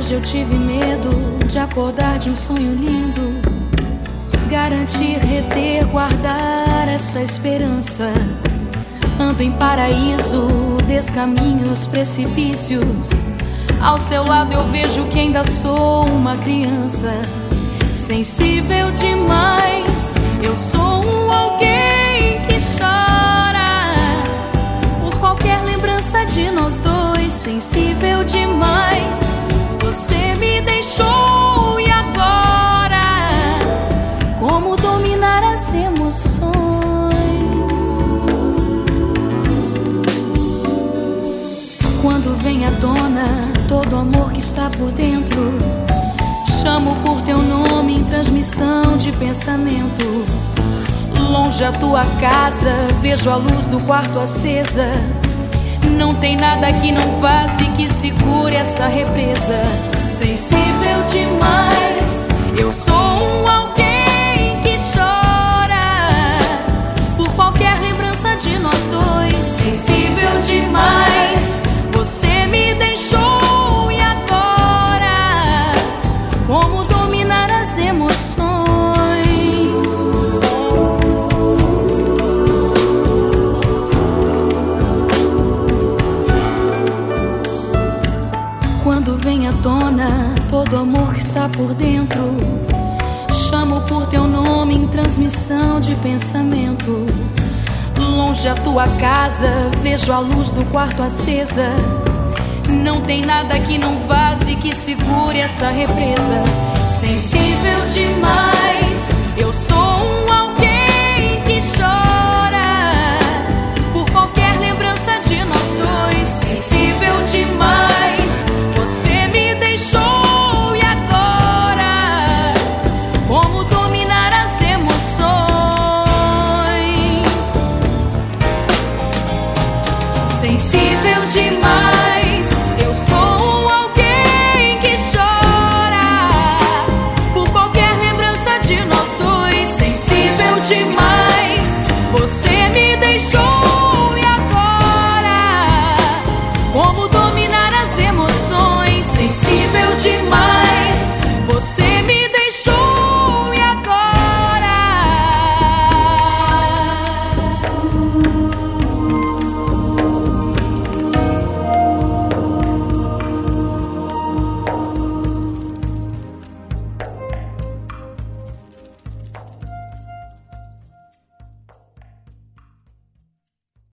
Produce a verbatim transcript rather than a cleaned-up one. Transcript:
Hoje eu tive medo de acordar de um sonho lindo, garantir, reter, guardar essa esperança. Ando em paraíso, descaminho os precipícios. Ao seu lado eu vejo que ainda sou uma criança. Sensível demais, eu sou um alguém que chora por qualquer lembrança de nós dois. Sensível demais, você me deixou e agora como dominar as emoções? Quando vem à tona todo o amor que está por dentro, chamo por teu nome em transmissão de pensamento. Longe a tua casa, vejo a luz do quarto acesa. Não tem nada que não vaze que segure essa represa. Sensível demais, eu sou um alguém que chora por qualquer lembrança de nós dois. Sensível demais, você me deixou e agora como dominar as emoções? Quando vem à tona todo o amor que está por dentro, chamo por teu nome em transmissão de pensamento. Longe a tua casa, vejo a luz do quarto acesa. Não tem nada que não vaze que segure essa represa. Sensível demais, eu sou um